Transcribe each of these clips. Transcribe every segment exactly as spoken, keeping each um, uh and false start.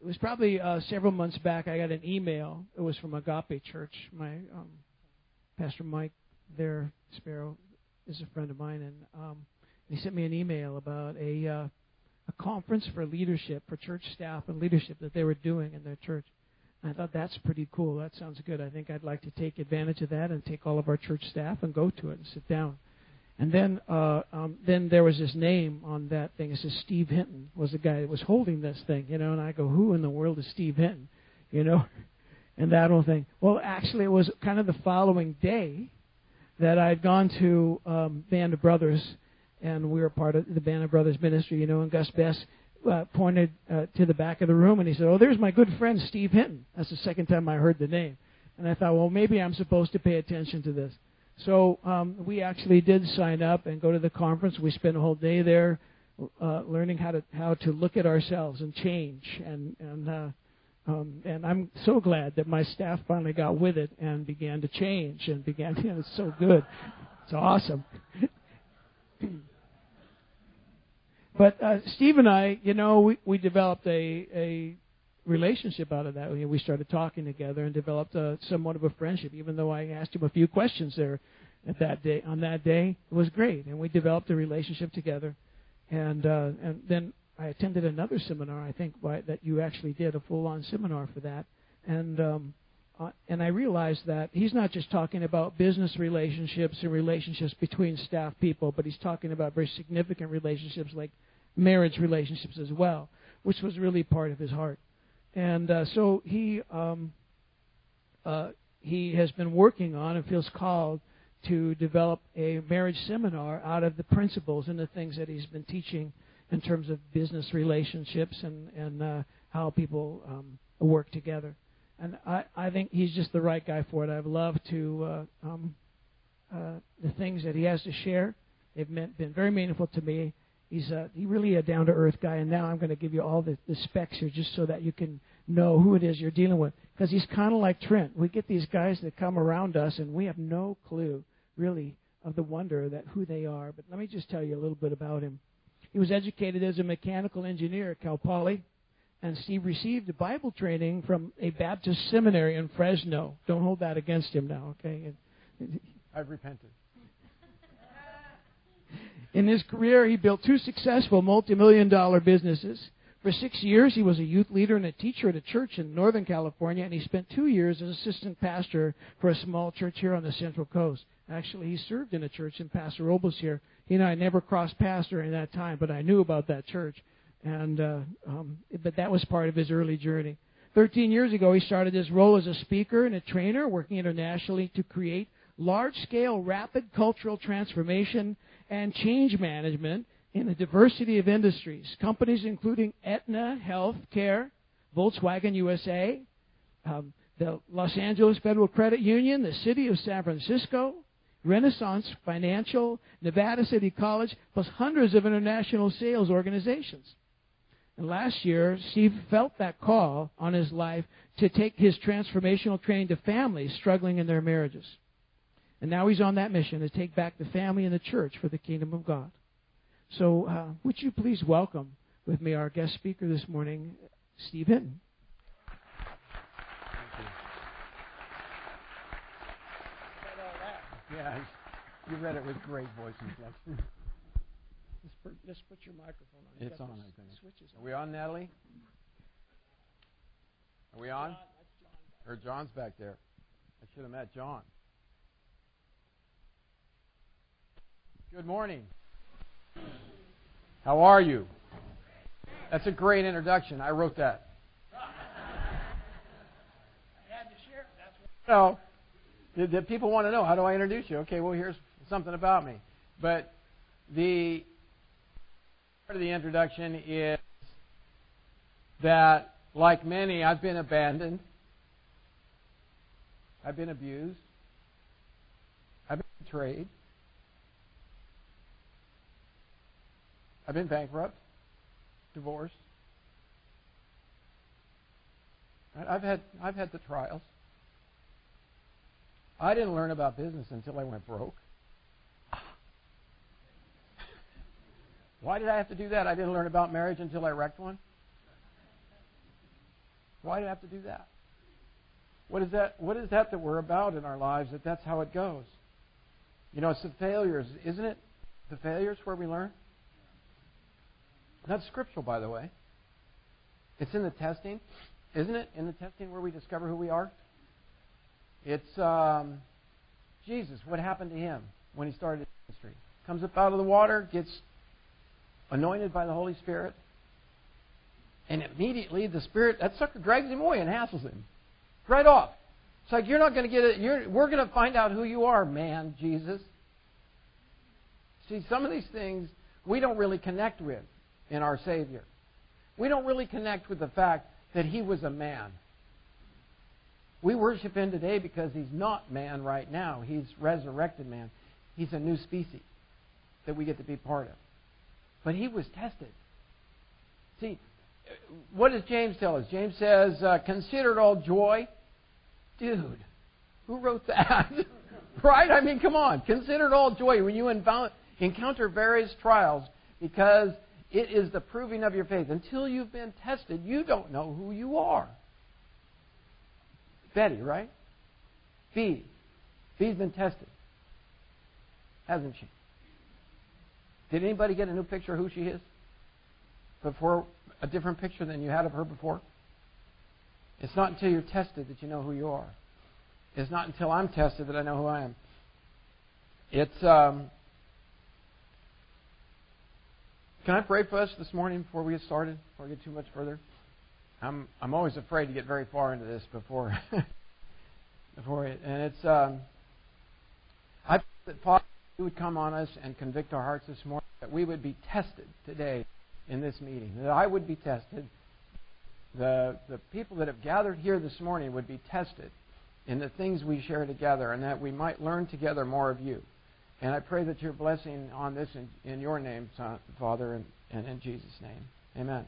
it was probably uh, several months back. I got an email. It was from Agape Church. My um, Pastor Mike there, Sparrow, is a friend of mine, and um, he sent me an email about a uh, a conference for leadership, for church staff and leadership that they were doing in their church. And I thought, that's pretty cool. That sounds good. I think I'd like to take advantage of that and take all of our church staff and go to it and sit down. And then uh, um, then there was this name on that thing. It says Steve Hinton was the guy that was holding this thing, you know. And I go, who in the world is Steve Hinton, you know? And that whole thing. Well, actually, it was kind of the following day that I'd gone to um, Band of Brothers, and we were part of the Band of Brothers ministry, you know. And Gus Bess uh, pointed uh, to the back of the room, and he said, "Oh, there's my good friend Steve Hinton." That's the second time I heard the name, and I thought, well, maybe I'm supposed to pay attention to this. So um, we actually did sign up and go to the conference. We spent a whole day there uh, learning how to how to look at ourselves and change. And and uh, um, and I'm so glad that my staff finally got with it and began to change and began. You know, it's so good. It's awesome. But uh, Steve and I, you know, we, we developed a a relationship out of that. We started talking together and developed a, somewhat of a friendship. Even though I asked him a few questions there at that day, on that day, it was great, and we developed a relationship together. And uh, and then I attended another seminar, I think, by, that you actually did a full-on seminar for that. And um, uh, and I realized that he's not just talking about business relationships and relationships between staff people, but he's talking about very significant relationships like marriage relationships as well, which was really part of his heart. And uh, so he um, uh, he has been working on and feels called to develop a marriage seminar out of the principles and the things that he's been teaching in terms of business relationships and, and uh, how people um, work together. And I, I think he's just the right guy for it. I've loved to uh, um, uh, the things that he has to share. They've meant, been very meaningful to me. He's a, he really a down-to-earth guy, and now I'm going to give you all the, the specs here just so that you can know who it is you're dealing with. Because he's kind of like Trent. We get these guys that come around us, and we have no clue, really, of the wonder that who they are. But let me just tell you a little bit about him. He was educated as a mechanical engineer at Cal Poly, and Steve received a Bible training from a Baptist seminary in Fresno. Don't hold that against him now, okay? I've repented. In his career, he built two successful multi-million dollar businesses. For six years, he was a youth leader and a teacher at a church in Northern California, and he spent two years as assistant pastor for a small church here on the Central Coast. Actually, he served in a church in Paso Robles here. He and I never crossed paths during that time, but I knew about that church. And uh, um, but that was part of his early journey. Thirteen years ago, he started his role as a speaker and a trainer, working internationally to create large-scale, rapid cultural transformation and change management in a diversity of industries. Companies including Aetna Healthcare, Volkswagen U S A, um, the Los Angeles Federal Credit Union, the City of San Francisco, Renaissance Financial, Nevada City College, plus hundreds of international sales organizations. And last year, Steve felt that call on his life to take his transformational training to families struggling in their marriages. And now he's on that mission to take back the family and the church for the kingdom of God. So uh, would you please welcome with me our guest speaker this morning, Steve Hinton. Yeah, you read it with great voice inflection. Let's put, let's put your microphone on. It's on, I think. Switches on. Are we on, Natalie? Are we on? John, that's John. Or John's back there. I should have met John. Good morning. How are you? That's a great introduction. I wrote that. I had to share. That's what. No. The, the people want to know, how do I introduce you? Okay, well, here's something about me. But the part of the introduction is that, like many, I've been abandoned. I've been abused. I've been betrayed. I've been bankrupt, divorced. I've had I've had the trials. I didn't learn about business until I went broke. Why did I have to do that? I didn't learn about marriage until I wrecked one. Why do I have to do that? What is that? What is that that we're about in our lives? That that's how it goes. You know, it's the failures, isn't it? The failures where we learn. That's scriptural, by the way. It's in the testing, isn't it? In the testing where we discover who we are. It's um, Jesus. What happened to him when he started his ministry? Comes up out of the water, gets anointed by the Holy Spirit, and immediately the Spirit, that sucker drags him away and hassles him. Right off. It's like, you're not going to get it. You're, we're going to find out who you are, man, Jesus. See, some of these things we don't really connect with in our Savior. We don't really connect with the fact that He was a man. We worship Him today because He's not man right now. He's resurrected man. He's a new species that we get to be part of. But He was tested. See, what does James tell us? James says, uh, consider it all joy. Dude, who wrote that? Right? I mean, come on. Consider it all joy when you encounter various trials, because it is the proving of your faith. Until you've been tested, you don't know who you are. Betty, right? Bee. Bee's been tested. Hasn't she? Did anybody get a new picture of who she is? Before, a different picture than you had of her before? It's not until you're tested that you know who you are. It's not until I'm tested that I know who I am. It's. Um, can I pray for us this morning before we get started? Before we get too much further? I'm I'm always afraid to get very far into this before before it. And it's. Um, I pray that Father, You would come on us and convict our hearts this morning. That we would be tested today in this meeting. That I would be tested. The the people that have gathered here this morning would be tested in the things we share together, and that we might learn together more of You. And I pray that Your blessing on this in, in Your name, Son, Father, and, and in Jesus' name. Amen.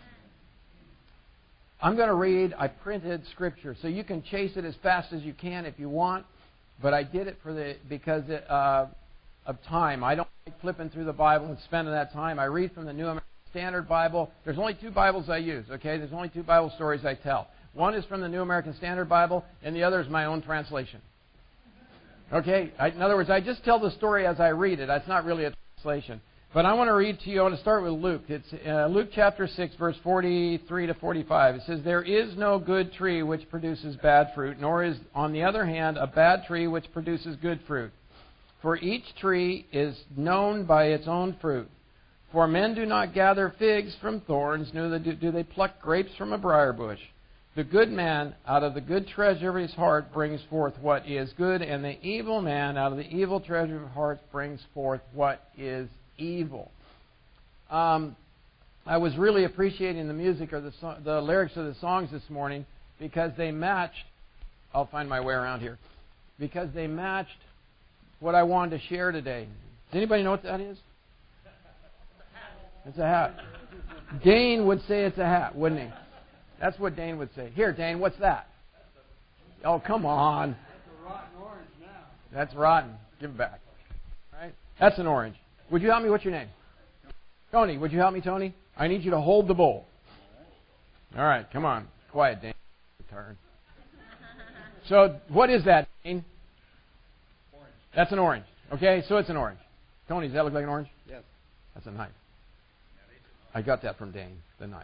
I'm going to read, I printed Scripture, so you can chase it as fast as you can if you want, but I did it for the because it, uh, of time. I don't like flipping through the Bible and spending that time. I read from the New American Standard Bible. There's only two Bibles I use, okay? There's only two Bible stories I tell. One is from the New American Standard Bible, and the other is my own translation. Okay? I, in other words, I just tell the story as I read it. That's not really a translation. But I want to read to you, I want to start with Luke. It's uh, Luke chapter six, verse forty-three to forty-five. It says, there is no good tree which produces bad fruit, nor is, on the other hand, a bad tree which produces good fruit. For each tree is known by its own fruit. For men do not gather figs from thorns, neither do they pluck grapes from a briar bush. The good man out of the good treasure of his heart brings forth what is good, and the evil man out of the evil treasure of his heart brings forth what is evil. Um, I was really appreciating the music or the, so- the lyrics of the songs this morning because they matched, I'll find my way around here, because they matched what I wanted to share today. Does anybody know what that is? It's a hat. Dane would say it's a hat, wouldn't he? That's what Dane would say. Here, Dane, what's that? Oh, come on. That's a rotten orange now. That's rotten. Give it back. Right? That's an orange. Would you help me? What's your name? Tony. Would you help me, Tony? I need you to hold the bowl. All right, come on. Quiet, Dane. Turn. So, what is that, Dane? Orange. That's an orange. Okay, so it's an orange. Tony, does that look like an orange? Yes. That's a knife. I got that from Dane, the knife.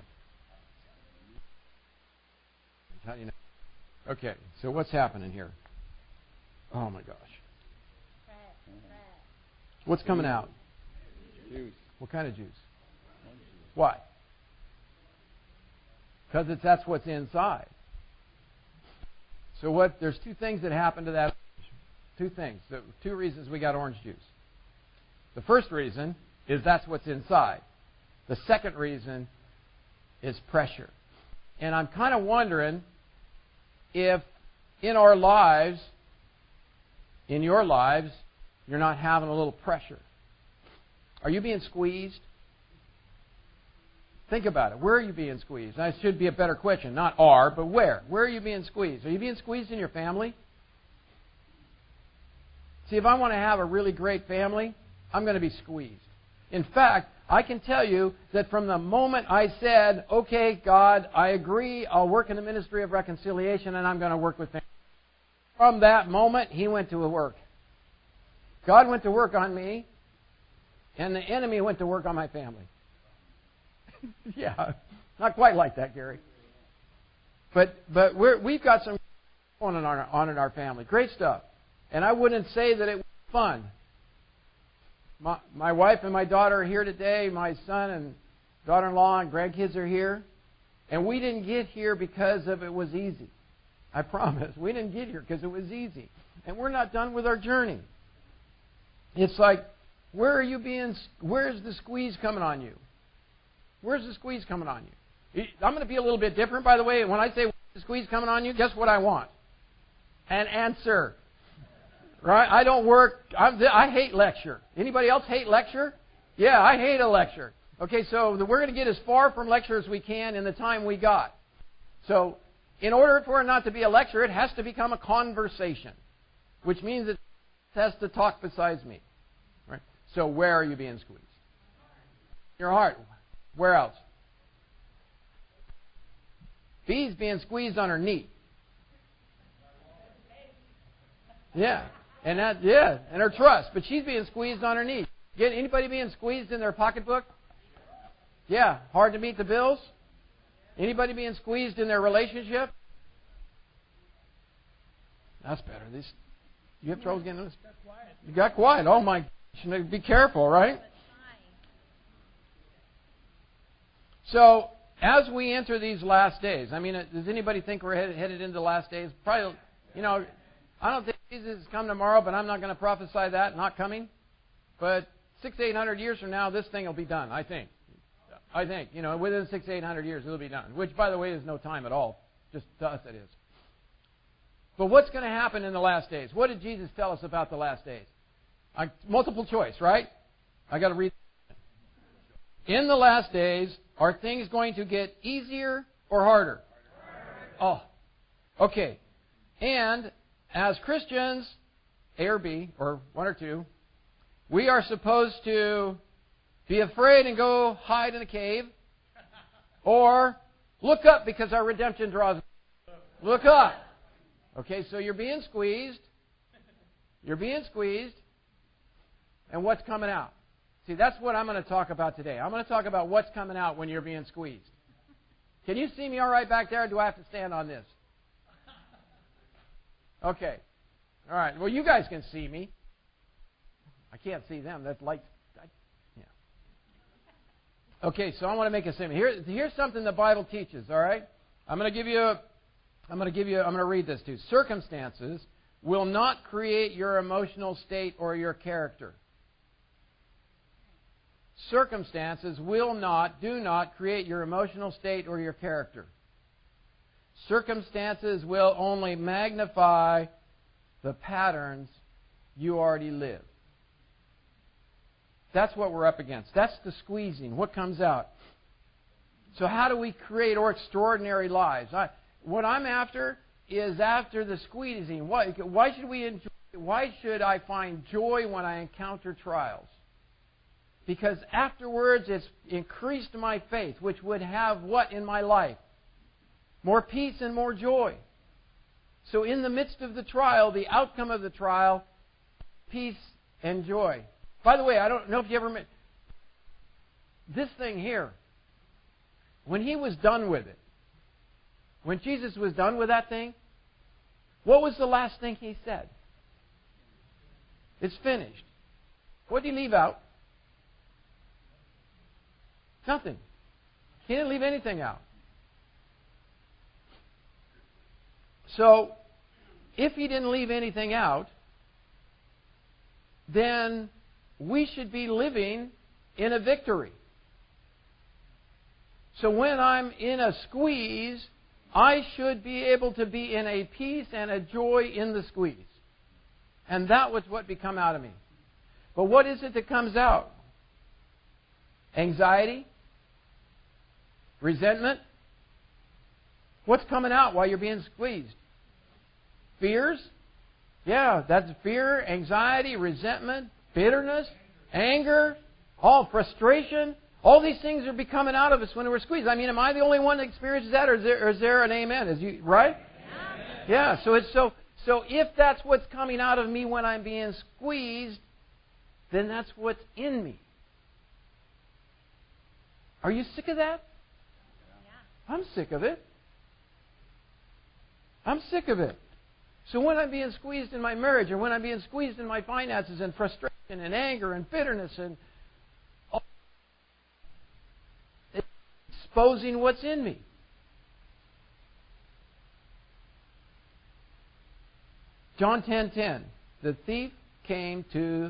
How do you know? Okay, so what's happening here? Oh my gosh. What's coming out? Juice. What kind of juice? Why? Because it's that's what's inside. So what? There's two things that happen to that. Two things. The two reasons we got orange juice. The first reason is that's what's inside. The second reason is pressure. And I'm kind of wondering if in our lives, in your lives, you're not having a little pressure. Are you being squeezed? Think about it. Where are you being squeezed? That should be a better question. Not are, but where? Where are you being squeezed? Are you being squeezed in your family? See, if I want to have a really great family, I'm going to be squeezed. In fact, I can tell you that from the moment I said, okay, God, I agree, I'll work in the ministry of reconciliation and I'm going to work with them. From that moment, He went to work. God went to work on me, and the enemy went to work on my family. Yeah, not quite like that, Gary. But but we're, we've got some going on, on in our family. Great stuff. And I wouldn't say that it was fun. My, my wife and my daughter are here today. My son and daughter-in-law and grandkids are here. And we didn't get here because of it was easy. I promise. We didn't get here because it was easy. And we're not done with our journey. It's like, where are you being, where's the squeeze coming on you? Where's the squeeze coming on you? I'm going to be a little bit different, by the way. When I say, where's the squeeze coming on you, guess what I want? An answer. Right? I don't work, I'm, I hate lecture. Anybody else hate lecture? Yeah, I hate a lecture. Okay, so we're going to get as far from lecture as we can in the time we got. So, in order for it not to be a lecture, it has to become a conversation, which means it has to talk besides me. Right? So, where are you being squeezed? Your heart. Where else? B's being squeezed on her knee. Yeah, and that yeah, and her trust, but she's being squeezed on her knee. Get anybody being squeezed in their pocketbook? Yeah, hard to meet the bills. Anybody being squeezed in their relationship? That's better. This, you have trouble getting this? You got quiet. Oh my! Be careful, right? So, as we enter these last days, I mean, does anybody think we're headed into the last days? Probably, you know, I don't think Jesus is coming tomorrow, but I'm not going to prophesy that, not coming. But six, eight hundred years from now, this thing will be done, I think. I think, you know, within six, eight hundred years, it'll be done. Which, by the way, is no time at all. Just to us, it is. But what's going to happen in the last days? What did Jesus tell us about the last days? I, multiple choice, right? I got to read. In the last days, are things going to get easier or harder? Oh, okay. And as Christians, A or B, or one or two, we are supposed to be afraid and go hide in a cave, or look up because our redemption draws. Look up. Okay, so you're being squeezed. You're being squeezed. And what's coming out? See, that's what I'm going to talk about today. I'm going to talk about what's coming out when you're being squeezed. Can you see me all right back there, or do I have to stand on this? Okay. All right. Well, you guys can see me. I can't see them. That light. Yeah. Okay, so I want to make a statement. Here, here's something the Bible teaches. All right. I'm going to give you. A, I'm going to give you. I'm going to read this too. Circumstances will not create your emotional state or your character. Circumstances will not, do not create your emotional state or your character. Circumstances will only magnify the patterns you already live. That's what we're up against. That's the squeezing. What comes out? So how do we create our extraordinary lives? I, what I'm after is after the squeezing. Why, why should we enjoy, why should I find joy when I encounter trials? Because afterwards it's increased my faith, which would have what in my life? More peace and more joy. So in the midst of the trial, the outcome of the trial, peace and joy. By the way, I don't know if you ever met this thing here. When He was done with it, when Jesus was done with that thing, what was the last thing He said? It's finished. What did He leave out? Nothing. He didn't leave anything out. So, if He didn't leave anything out, then we should be living in a victory. So when I'm in a squeeze, I should be able to be in a peace and a joy in the squeeze. And that was what become out of me. But what is it that comes out? Anxiety? Resentment? What's coming out while you're being squeezed? Fears? Yeah, that's fear, anxiety, resentment, bitterness, anger. all frustration. All these things are be coming out of us when we're squeezed. I mean, am I the only one that experiences that, or is there, or is there an amen? Is you right? Yeah. yeah. So it's so. So if that's what's coming out of me when I'm being squeezed, then that's what's in me. Are you sick of that? Yeah. I'm sick of it. I'm sick of it. So when I'm being squeezed in my marriage, or when I'm being squeezed in my finances, and frustration and anger and bitterness and all, it's exposing what's in me. John ten ten. The thief came to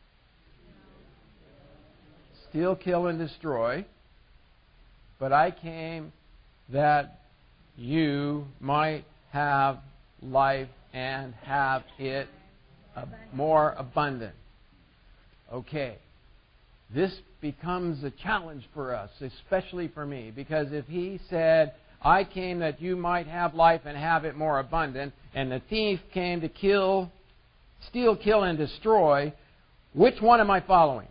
steal, kill, and destroy. But I came that you might have life and have it more abundant. Okay. This becomes a challenge for us, especially for me, because if he said, I came that you might have life and have it more abundant, and the thief came to kill, steal, kill, and destroy, which one am I following?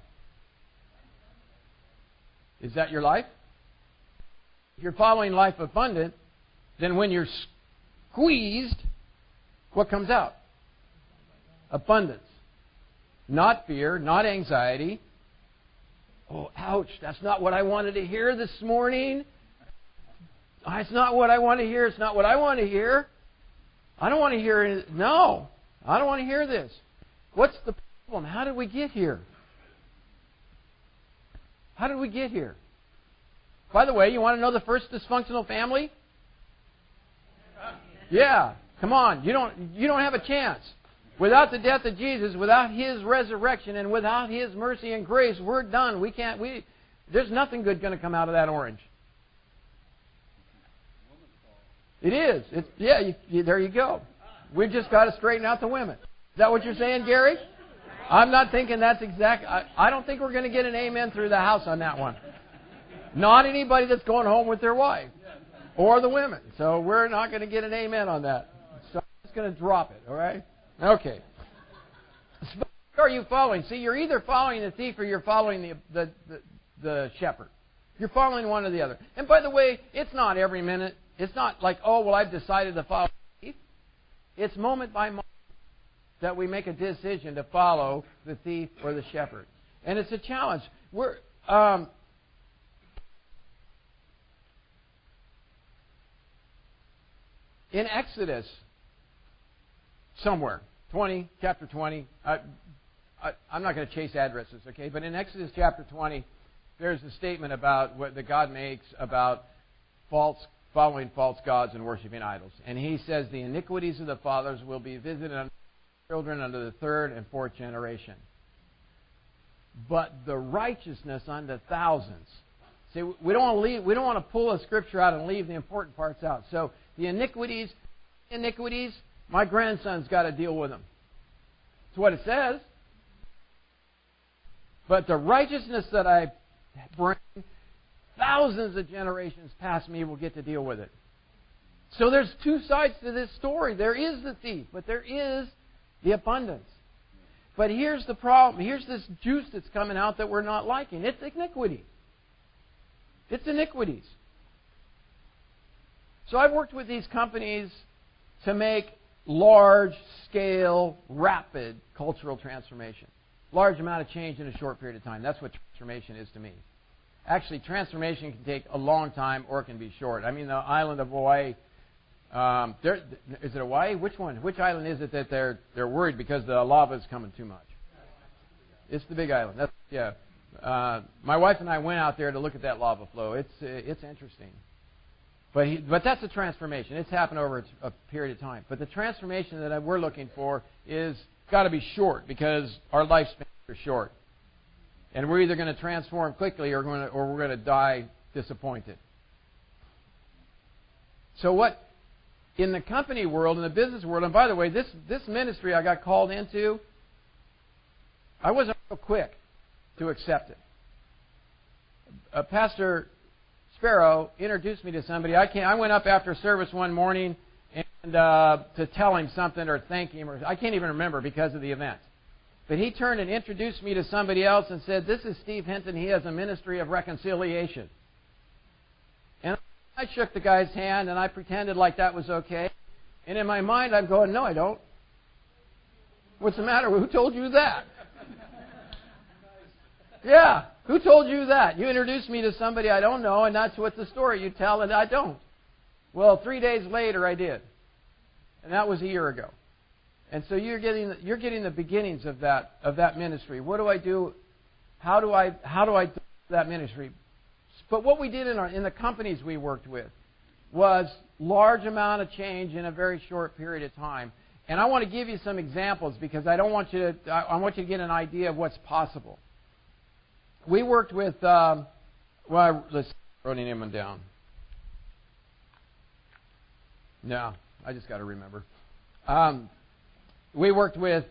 Is that your life? If you're following life abundant, then when you're squeezed, what comes out? Abundance. Not fear, not anxiety. Oh, ouch, that's not what I wanted to hear this morning. It's not what I want to hear. It's not what I want to hear. I don't want to hear it. No, I don't want to hear this. What's the problem? How did we get here? How did we get here? By the way, you want to know the first dysfunctional family? Yeah, come on. You don't, you don't have a chance. Without the death of Jesus, without His resurrection, and without His mercy and grace, we're done. We can't. We there's nothing good going to come out of that orange. It is. It's yeah. You, you, there you go. We've just got to straighten out the women. Is that what you're saying, Gary? I'm not thinking that's exact. I, I don't think we're going to get an amen through the house on that one. Not anybody that's going home with their wife or the women. So we're not going to get an amen on that. So I'm just going to drop it. All right. Okay. So what are you following? See, you're either following the thief or you're following the, the, the, the shepherd. You're following one or the other. And by the way, it's not every minute. It's not like, oh, well, I've decided to follow the thief. It's moment by moment that we make a decision to follow the thief or the shepherd. And it's a challenge. We're, um, in Exodus, somewhere, twenty, chapter twenty, I, I, I'm not going to chase addresses, okay? But in Exodus chapter twenty, there's a statement about what that God makes about false, following false gods and worshiping idols. And He says, the iniquities of the fathers will be visited on children under the third and fourth generation. But the righteousness unto thousands. See, we don't want to leave, we don't want to pull a scripture out and leave the important parts out. So the iniquities, iniquities, my grandson's got to deal with them. That's what it says. But the righteousness that I bring, thousands of generations past me will get to deal with it. So there's two sides to this story. There is the thief, but there is the abundance. But here's the problem. Here's this juice that's coming out that we're not liking. It's iniquity. It's iniquities. So I've worked with these companies to make large-scale, rapid cultural transformation. Large amount of change in a short period of time. That's what transformation is to me. Actually, transformation can take a long time or it can be short. I mean, the island of Hawaii, um, there, is it Hawaii? Which one? Which island is it that they're they're worried because the lava is coming too much? It's the Big Island. That's, yeah. Uh, my wife and I went out there to look at that lava flow. It's uh, it's interesting. But he, but that's a transformation. It's happened over a period of time. But the transformation that we're looking for is got to be short because our lifespans are short, and we're either going to transform quickly or going to, or we're going to die disappointed. So what in the company world, in the business world, and by the way, this this ministry I got called into, I wasn't real quick to accept it. Uh, Pastor Sparrow introduced me to somebody. I can't. I went up after service one morning and uh, to tell him something or thank him, or I can't even remember because of the event. But he turned and introduced me to somebody else and said, "This is Steve Hinton. He has a ministry of reconciliation." And I shook the guy's hand and I pretended like that was okay. And in my mind, I'm going, "No, I don't. What's the matter? Who told you that?" Yeah, who told you that? You introduced me to somebody I don't know, and that's what the story you tell, and I don't. Well, three days later, I did. And that was a year ago. And so you're getting you're getting the beginnings of that of that ministry. What do I do? How do I how do I do that ministry? But what we did in our in the companies we worked with was large amount of change in a very short period of time. And I want to give you some examples because I don't want you to I, I want you to get an idea of what's possible. We worked with um, well, let's write him down. No, I just got to remember. Um, we worked with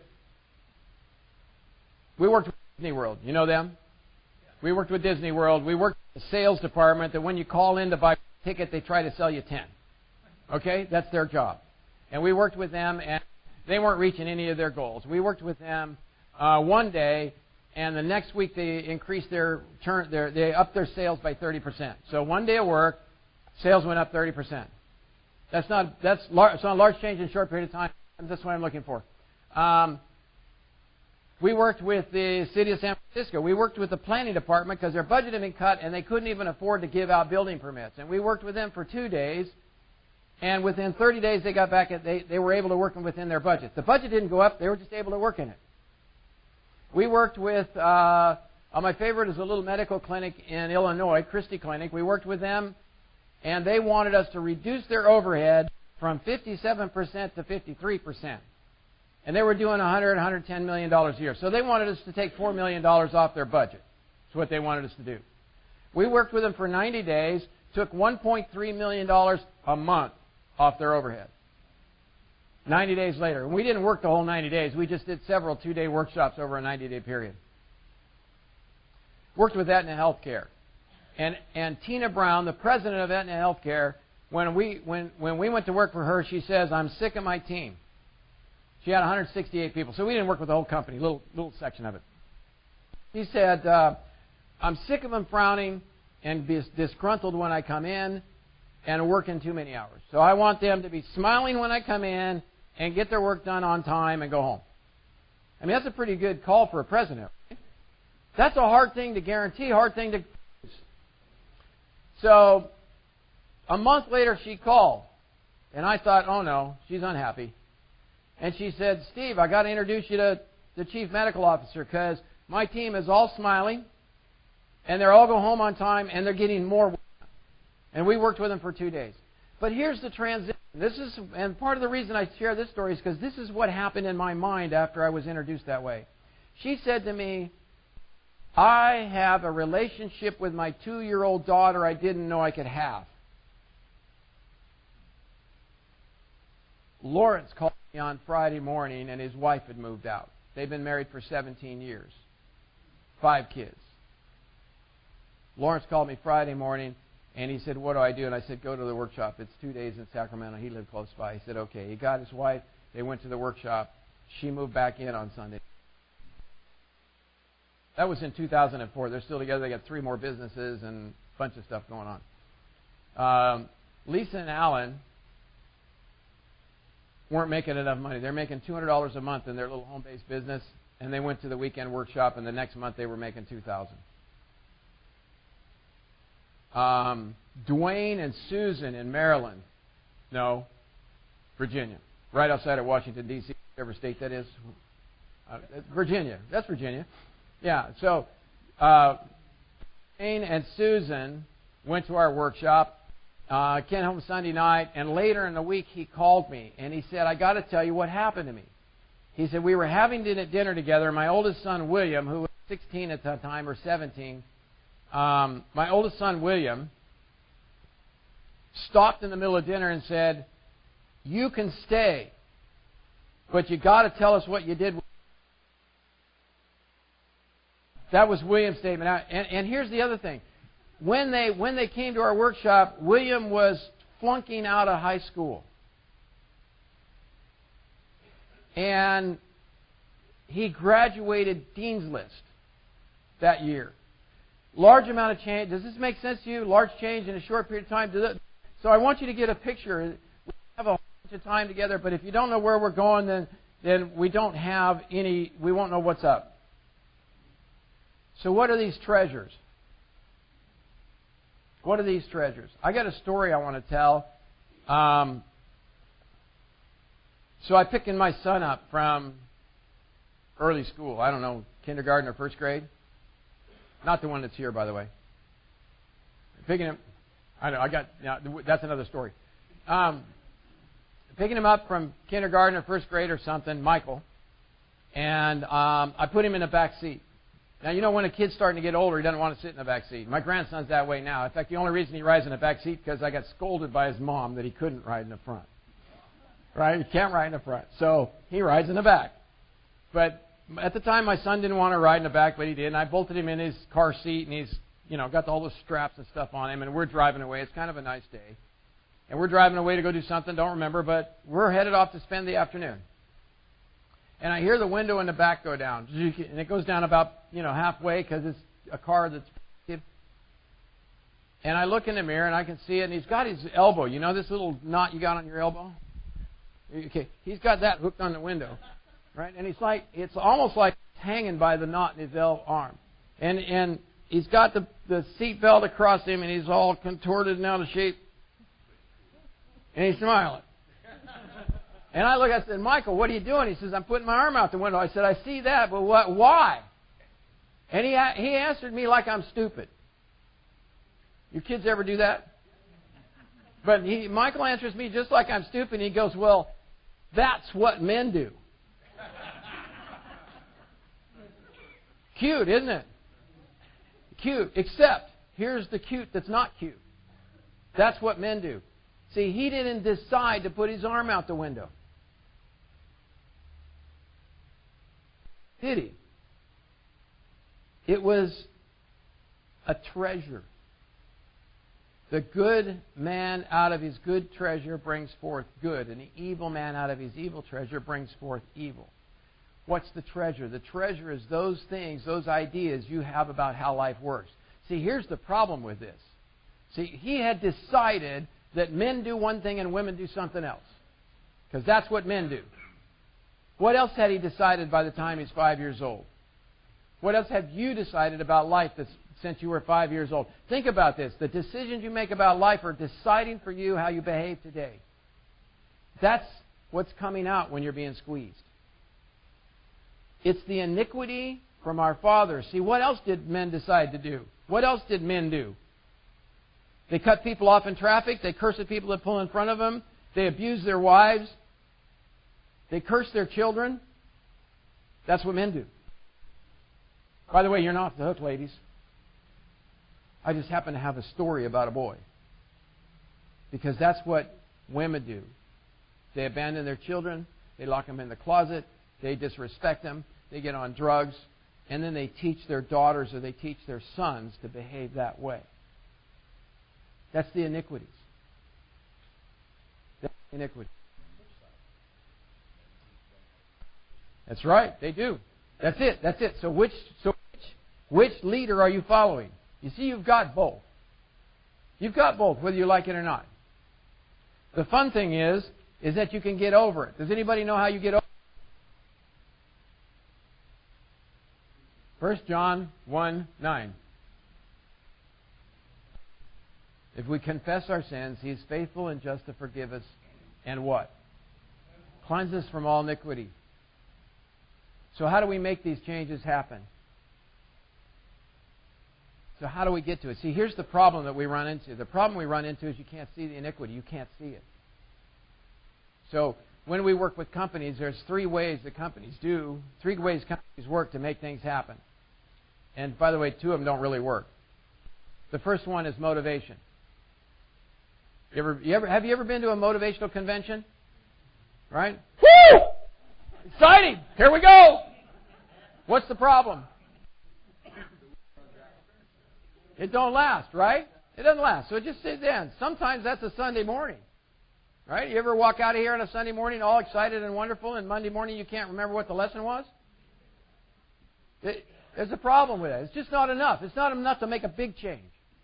we worked with Disney World. You know them? We worked with Disney World. We worked with the sales department that when you call in to buy a ticket, they try to sell you ten. Okay, that's their job. And we worked with them, and they weren't reaching any of their goals. We worked with them uh, one day, and the next week they increased their turn, their they upped their sales by thirty percent. So one day of work, sales went up thirty percent. That's not that's lar- it's not a large change in a short period of time. That's what I'm looking for. Um, we worked with the city of San Francisco. We worked with the planning department because their budget had been cut and they couldn't even afford to give out building permits. And we worked with them for two days. And within thirty days, they got back. At, they they were able to work within their budget. The budget didn't go up; they were just able to work in it. We worked with uh, uh, my favorite is a little medical clinic in Illinois, Christie Clinic. We worked with them, and they wanted us to reduce their overhead from fifty-seven percent to fifty-three percent. And they were doing one hundred, one hundred ten million dollars a year. So they wanted us to take four million dollars off their budget. That's what they wanted us to do. We worked with them for ninety days, took one point three million dollars a month off their overhead. ninety days later. And we didn't work the whole ninety days. We just did several two-day workshops over a ninety-day period. Worked with Aetna Healthcare. And and Tina Brown, the president of Aetna Healthcare, when we when when we went to work for her, she says, "I'm sick of my team." She had one hundred sixty-eight people. So we didn't work with the whole company, little little section of it. She said, uh, "I'm sick of them frowning and dis- disgruntled when I come in and working too many hours. So I want them to be smiling when I come in and get their work done on time and go home." I mean, that's a pretty good call for a president. Right? That's a hard thing to guarantee, hard thing to... So a month later, she called. And I thought, oh, no, she's unhappy. And she said, "Steve, I got to introduce you to the chief medical officer because my team is all smiling and they're all go home on time and they're getting more work." And we worked with them for two days. But here's the transition. This is, and part of the reason I share this story is because this is what happened in my mind after I was introduced that way. She said to me, "I have a relationship with my two-year-old daughter I didn't know I could have." Lawrence called me on Friday morning, and his wife had moved out. They've been married for seventeen years. Five kids. Lawrence called me Friday morning, and he said, "What do I do?" And I said, "Go to the workshop. It's two days in Sacramento." He lived close by. He said, "Okay." He got his wife. They went to the workshop. She moved back in on Sunday. That was in two thousand four. They're still together. They got three more businesses and a bunch of stuff going on. Um, Lisa and Alan weren't making enough money. They're making two hundred dollars a month in their little home-based business, and they went to the weekend workshop, and the next month they were making two thousand dollars. Um, Dwayne and Susan in Maryland. No, Virginia. Right outside of Washington, D C, whatever state that is. Uh, Virginia. That's Virginia. Yeah, so uh, Dwayne and Susan went to our workshop. Uh, came home Sunday night, and later in the week he called me, and he said, "I got to tell you what happened to me." He said, "We were having dinner together. My oldest son, William, who was sixteen at that time, or seventeen, um, my oldest son, William, stopped in the middle of dinner and said, 'You can stay, but you got to tell us what you did.'" That was William's statement. And, and here's the other thing. When they when they came to our workshop, William was flunking out of high school. And he graduated Dean's List that year. Large amount of change. Does this make sense to you? Large change in a short period of time. Does it? So I want you to get a picture. We have a whole bunch of time together, but if you don't know where we're going, then then we don't have any. We won't know what's up. So what are these treasures? What are these treasures? I got a story I want to tell. Um, so I picking my son up from early school. I don't know, kindergarten or first grade. Not the one that's here, by the way. Picking him. I know. I got. Yeah, that's another story. Um, picking him up from kindergarten or first grade or something, Michael, and um, I put him in the back seat. Now, you know, when a kid's starting to get older, he doesn't want to sit in the back seat. My grandson's that way now. In fact, the only reason he rides in the back seat because I got scolded by his mom that he couldn't ride in the front. Right? He can't ride in the front. So he rides in the back. But at the time, my son didn't want to ride in the back, but he did. And I bolted him in his car seat, and he's, you know, got all the straps and stuff on him. And we're driving away. It's kind of a nice day. And we're driving away to go do something. Don't remember. But we're headed off to spend the afternoon. And I hear the window in the back go down. And it goes down about, you know, halfway because it's a car that's... And I look in the mirror, and I can see it. And he's got his elbow. You know this little knot you got on your elbow? Okay. He's got that hooked on the window. Right? And he's like... It's almost like hanging by the knot in his arm. And and he's got the, the seat belt across him, and he's all contorted and out of shape. And he's smiling. And I look, I said, Michael, what are you doing? He says, I'm putting my arm out the window. I said, I see that, but what? Why? And he he answered me like I'm stupid. Your kids ever do that? But he, Michael answers me just like I'm stupid. And he goes, well, that's what men do. Cute, isn't it? Cute, except here's the cute that's not cute. That's what men do. See, he didn't decide to put his arm out the window. Did he? It was a treasure. The good man out of his good treasure brings forth good, and the evil man out of his evil treasure brings forth evil. What's the treasure? The treasure is those things, those ideas you have about how life works. See, here's the problem with this. See, he had decided that men do one thing and women do something else. Because that's what men do. What else had he decided by the time he's five years old? What else have you decided about life that's, since you were five years old? Think about this. The decisions you make about life are deciding for you how you behave today. That's what's coming out when you're being squeezed. It's the iniquity from our fathers. See, what else did men decide to do? What else did men do? They cut people off in traffic. They curse at people that pull in front of them. They abuse their wives. They curse their children. That's what men do. By the way, you're not off the hook, ladies. I just happen to have a story about a boy. Because that's what women do. They abandon their children. They lock them in the closet. They disrespect them. They get on drugs. And then they teach their daughters or they teach their sons to behave that way. That's the iniquities. That's the iniquity. That's right. They do. That's it. That's it. So which so which, which leader are you following? You see, you've got both. You've got both, whether you like it or not. The fun thing is, is that you can get over it. Does anybody know how you get over it? First John one nine. If we confess our sins, He is faithful and just to forgive us and what? Cleanse us from all iniquity. So how do we make these changes happen? So how do we get to it? See, here's the problem that we run into. The problem we run into is you can't see the iniquity. You can't see it. So when we work with companies, there's three ways that companies do, three ways companies work to make things happen. And by the way, two of them don't really work. The first one is motivation. You ever, you ever, have you ever been to a motivational convention? Right? Woo! Exciting! Here we go! What's the problem? It don't last, right? It doesn't last. So it just sits in. Sometimes that's a Sunday morning. Right? You ever walk out of here on a Sunday morning all excited and wonderful, and Monday morning you can't remember what the lesson was? There's a problem with it. It's just not enough. It's not enough to make a big change.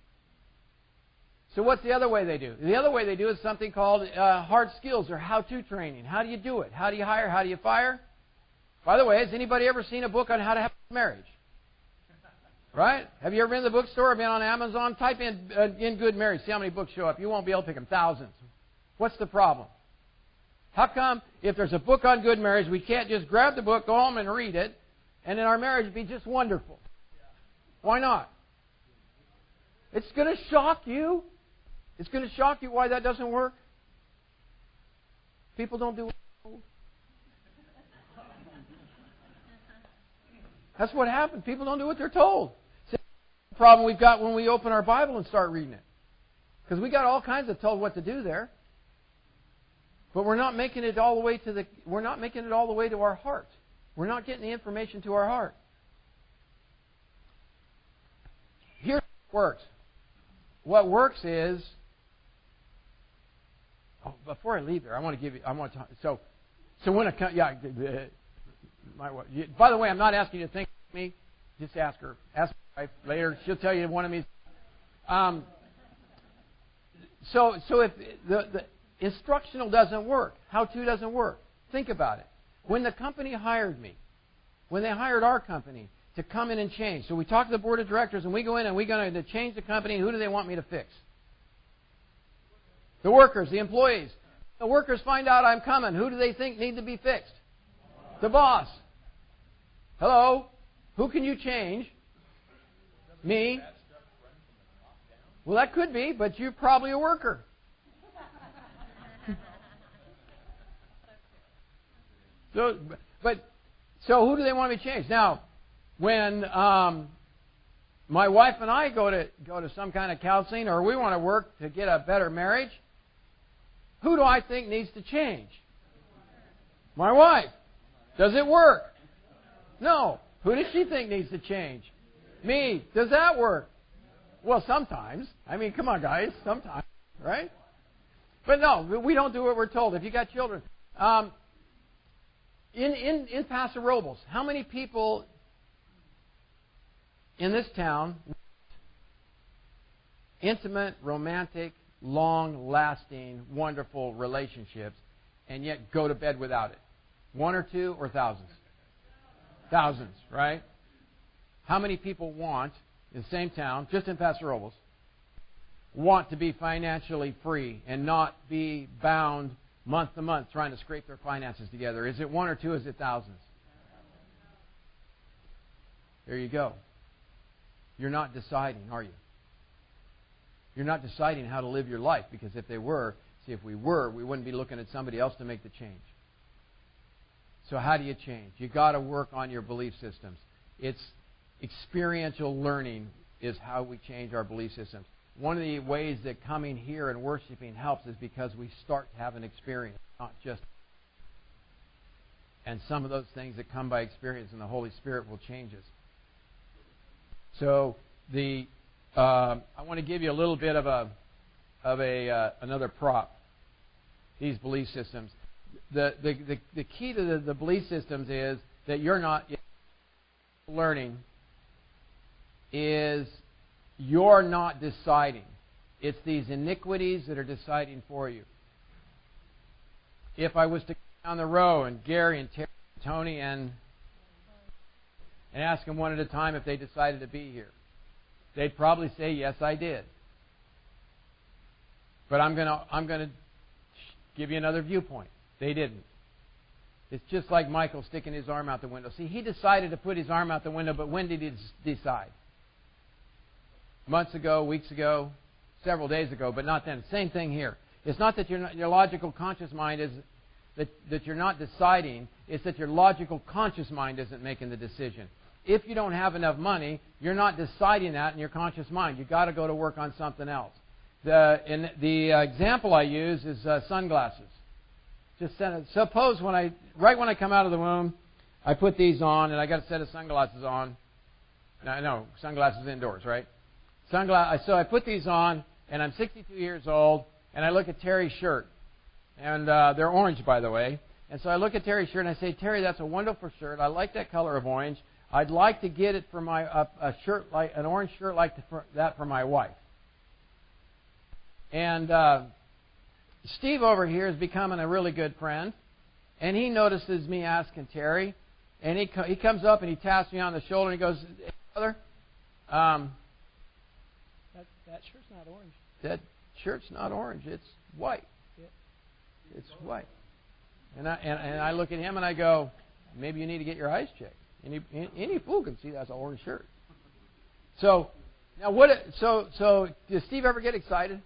So what's the other way they do? The other way they do is something called uh, hard skills or how-to training. How do you do it? How do you hire? How do you fire? By the way, has anybody ever seen a book on how to have a marriage? Right? Have you ever been in the bookstore or been on Amazon? Type in uh, in good marriage. See how many books show up. You won't be able to pick them. Thousands. What's the problem? How come if there's a book on good marriage, we can't just grab the book, go home and read it, and then our marriage be just wonderful? Why not? It's going to shock you. It's going to shock you why that doesn't work. People don't do what they're told. That's what happens. People don't do what they're told. It's the problem we've got when we open our Bible and start reading it. Because we got all kinds of told what to do there. But we're not making it all the way to the we're not making it all the way to our heart. We're not getting the information to our heart. Here's what works. What works is oh, before I leave there, I want to give you I want to talk, so so when a yeah my wife, by the way, I'm not asking you to think of me. Just ask her. Ask my wife later. She'll tell you one of me. Um, so so if the, the instructional doesn't work, how-to doesn't work, think about it. When the company hired me, when they hired our company to come in and change, so we talk to the board of directors and we go in and we're going to change the company. Who do they want me to fix? The workers, the employees. The workers find out I'm coming. Who do they think need to be fixed? The boss. Hello? Who can you change? Me. Well, that could be, but you're probably a worker. So, but so who do they want me to change? Now, when um, my wife and I go to go to some kind of counseling, or we want to work to get a better marriage, who do I think needs to change? My wife. Does it work? No. Who does she think needs to change? Me. Does that work? Well, sometimes. I mean, come on, guys. Sometimes, right? But no, we don't do what we're told. If you got children, um, in in in Paso Robles, how many people in this town intimate, romantic, long-lasting, wonderful relationships, and yet go to bed without it? One or two or thousands? Thousands, right? How many people want, in the same town, just in Paso Robles, want to be financially free and not be bound month to month trying to scrape their finances together? Is it one or two? Is it thousands? There you go. You're not deciding, are you? You're not deciding how to live your life, because if they were, see, if we were, we wouldn't be looking at somebody else to make the change. So how do you change? You've got to work on your belief systems. It's experiential learning is how we change our belief systems. One of the ways that coming here and worshiping helps is because we start to have an experience, not just... And some of those things that come by experience, and the Holy Spirit will change us. So the uh, I want to give you a little bit of a of a uh, another prop. These belief systems. The, the, the, the key to the, the belief systems is that you're not learning is you're not deciding. It's these iniquities that are deciding for you. If I was to go down the row and Gary and Terry and Tony and and ask them one at a time if they decided to be here, they'd probably say, yes, I did. But I'm going to I'm going to give you another viewpoint. They didn't. It's just like Michael sticking his arm out the window. See, he decided to put his arm out the window, but when did he decide? Months ago, weeks ago, several days ago, but not then. Same thing here. It's not that you're not, your logical conscious mind is that, that you're not deciding. It's that your logical conscious mind isn't making the decision. If you don't have enough money, you're not deciding that in your conscious mind. You've got to go to work on something else. The, in, the uh, example I use is uh, sunglasses. Just set, suppose when I, right when I come out of the womb, I put these on, and I got a set of sunglasses on. No, no sunglasses indoors, right? Sunglasses. So I put these on, and I'm sixty-two years old, and I look at Terry's shirt, and uh, they're orange, by the way. And so I look at Terry's shirt, and I say, Terry, that's a wonderful shirt. I like that color of orange. I'd like to get it for my a, a shirt like an orange shirt like the, for, that for my wife. And uh, Steve over here is becoming a really good friend, and he notices me asking Terry, and he co- he comes up and he taps me on the shoulder and he goes, "Hey, brother, um, That, that shirt's not orange. that shirt's not orange; it's white. Yeah. It's white." And I and, and I look at him and I go, "Maybe you need to get your eyes checked. Any any fool can see that's an orange shirt." So now what? So so does Steve ever get excited?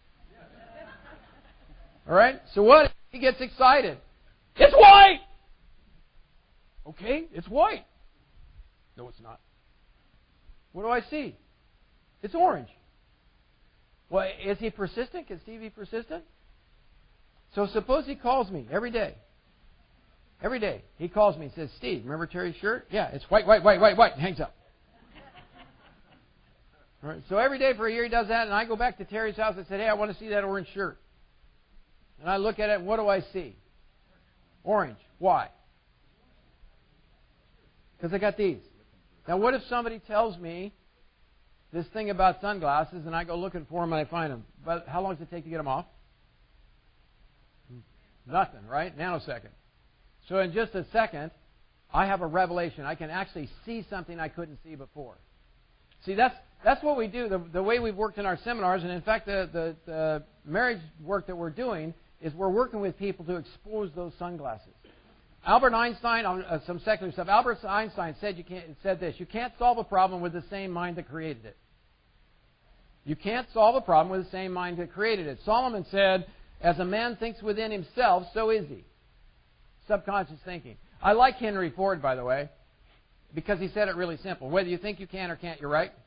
All right. So what? He gets excited. It's white. Okay, it's white. No, it's not. What do I see? It's orange. Well, is he persistent? Can Steve be persistent? So suppose he calls me every day. Every day he calls me and says, "Steve, remember Terry's shirt? Yeah, it's white, white, white, white, white." And hangs up. All right. So every day for a year he does that, and I go back to Terry's house and said, "Hey, I want to see that orange shirt." And I look at it, and what do I see? Orange. Why? Because I got these. Now, what if somebody tells me this thing about sunglasses, and I go looking for them and I find them? But how long does it take to get them off? Nothing, right? Nanosecond. So in just a second, I have a revelation. I can actually see something I couldn't see before. See, that's that's what we do. The, the way we've worked in our seminars, and in fact, the, the, the marriage work that we're doing is we're working with people to expose those sunglasses. Albert Einstein, uh, some secular stuff. Albert Einstein said you can't said this: you can't solve a problem with the same mind that created it. You can't solve a problem with the same mind that created it. Solomon said, "As a man thinks within himself, so is he." Subconscious thinking. I like Henry Ford, by the way, because he said it really simple. Whether you think you can or can't, you're right.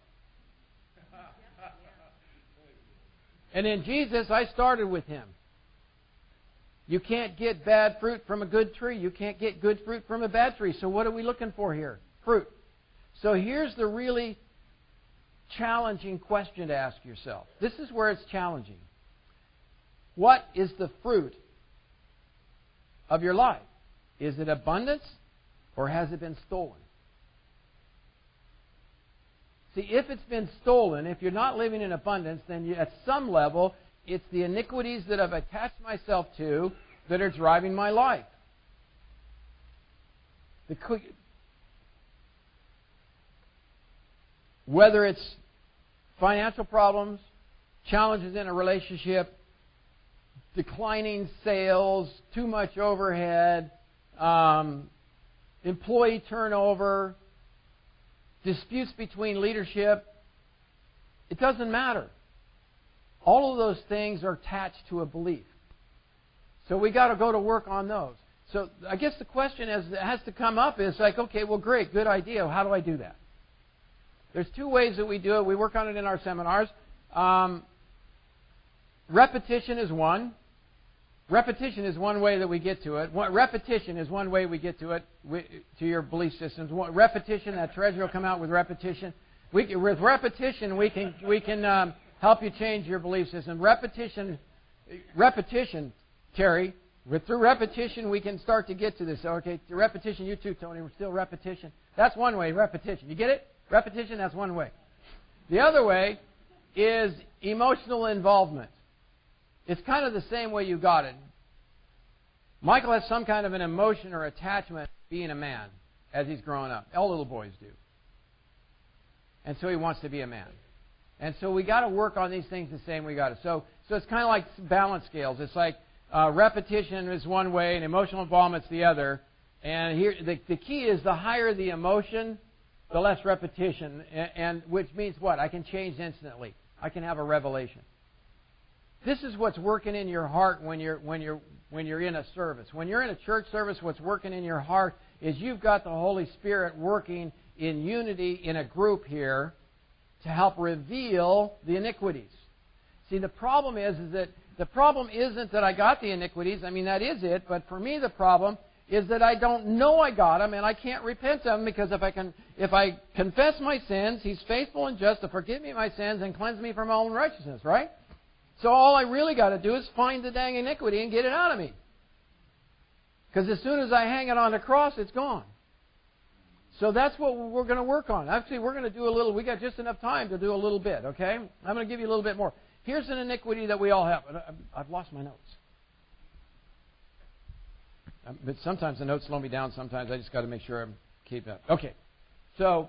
And in Jesus, I started with him. You can't get bad fruit from a good tree. You can't get good fruit from a bad tree. So what are we looking for here? Fruit. So here's the really challenging question to ask yourself. This is where it's challenging. What is the fruit of your life? Is it abundance, or has it been stolen? See, if it's been stolen, if you're not living in abundance, then you, at some level, it's the iniquities that I've attached myself to that are driving my life. The, whether it's financial problems, challenges in a relationship, declining sales, too much overhead, um, employee turnover, disputes between leadership, it doesn't matter. All of those things are attached to a belief. So we got to go to work on those. So I guess the question is, that has to come up is like, okay, well, great, good idea. How do I do that? There's two ways that we do it. We work on it in our seminars. Um, repetition is one. Repetition is one way that we get to it. One, repetition is one way we get to it, we, to your belief systems. One, repetition, that treasure will come out with repetition. We, with repetition, we can we can um, help you change your belief system. Repetition, repetition, Terry. With, through repetition, we can start to get to this. Okay, through repetition, you too, Tony. We're still repetition. That's one way. Repetition. You get it? Repetition. That's one way. The other way is emotional involvement. It's kind of the same way you got it. Michael has some kind of an emotion or attachment to being a man as he's growing up. All little boys do. And so he wants to be a man. And so we got to work on these things the same way we got it. So, so it's kind of like balance scales. It's like uh, repetition is one way and emotional involvement's the other. And here, the, the key is the higher the emotion, the less repetition. And, and which means what? I can change instantly. I can have a revelation. This is what's working in your heart when you're when you're when you're in a service. When you're in a church service, what's working in your heart is you've got the Holy Spirit working in unity in a group here to help reveal the iniquities. See, the problem is, is that the problem isn't that I got the iniquities. I mean, that is it. But for me, the problem is that I don't know I got them, and I can't repent of them, because if I can, if I confess my sins, He's faithful and just to forgive me my sins and cleanse me from all unrighteousness, right? So all I really got to do is find the dang iniquity and get it out of me. Because as soon as I hang it on the cross, it's gone. So that's what we're going to work on. Actually, we're going to do a little. We got just enough time to do a little bit, okay? I'm going to give you a little bit more. Here's an iniquity that we all have. I've lost my notes. But sometimes the notes slow me down. Sometimes I just got to make sure I'm keeping up. Okay. So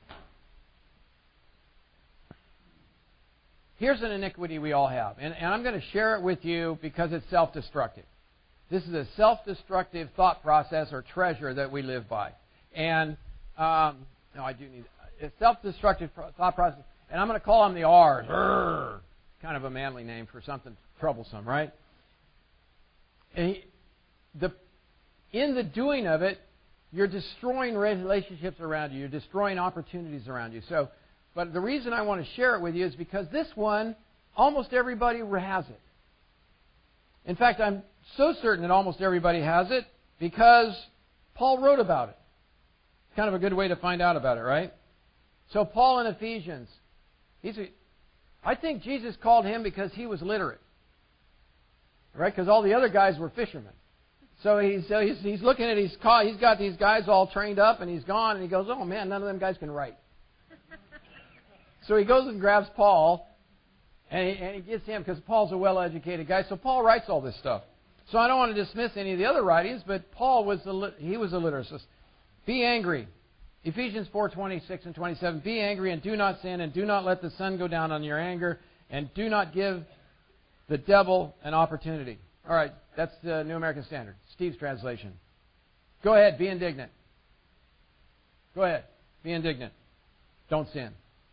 here's an iniquity we all have. And, and I'm going to share it with you because it's self-destructive. This is a self-destructive thought process or treasure that we live by. And, um, no, I do need a self-destructive thought process. And I'm going to call them the R's. Urgh. Kind of a manly name for something troublesome, right? And he, the, in the doing of it, you're destroying relationships around you. You're destroying opportunities around you. So, but the reason I want to share it with you is because this one, almost everybody has it. In fact, I'm so certain that almost everybody has it because Paul wrote about it. Kind of a good way to find out about it, right? So Paul in Ephesians, he's a, I think Jesus called him because he was literate, right? Because all the other guys were fishermen. So he's so he's, he's looking at his car. He's got these guys all trained up, and he's gone, and he goes, "Oh man, none of them guys can write." So he goes and grabs Paul, and he, and he gets him because Paul's a well-educated guy. So Paul writes all this stuff. So I don't want to dismiss any of the other writings, but Paul was a, he was a lyricist. Be angry. Ephesians four twenty-six and twenty-seven. Be angry and do not sin, and do not let the sun go down on your anger, and do not give the devil an opportunity. All right, that's the New American Standard. Steve's translation. Go ahead, be indignant. Go ahead, be indignant. Don't sin.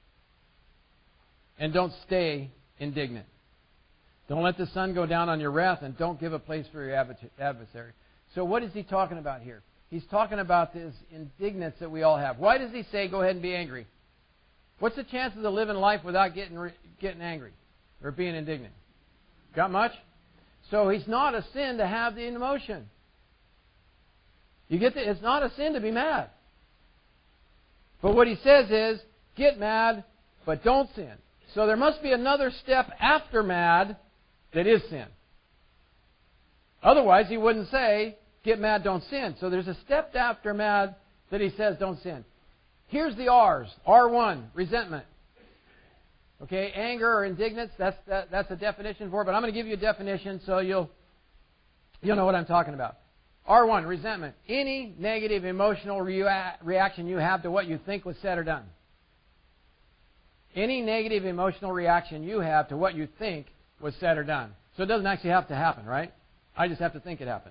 And don't stay indignant. Don't let the sun go down on your wrath, and don't give a place for your adversary. So what is he talking about here? He's talking about this indignance that we all have. Why does he say go ahead and be angry? What's the chances of living life without getting getting angry or being indignant? Got much? So it's not a sin to have the emotion. You get the, it's not a sin to be mad. But what he says is, get mad, but don't sin. So there must be another step after mad that is sin. Otherwise, he wouldn't say, get mad, don't sin. So there's a step after mad that he says, don't sin. Here's the R's. R one, resentment. Okay, anger or indignance, that's that, that's a definition for it. But I'm going to give you a definition so you'll, you'll know what I'm talking about. R one, resentment. Any negative emotional rea- reaction you have to what you think was said or done. Any negative emotional reaction you have to what you think was said or done. So it doesn't actually have to happen, right? I just have to think it happened.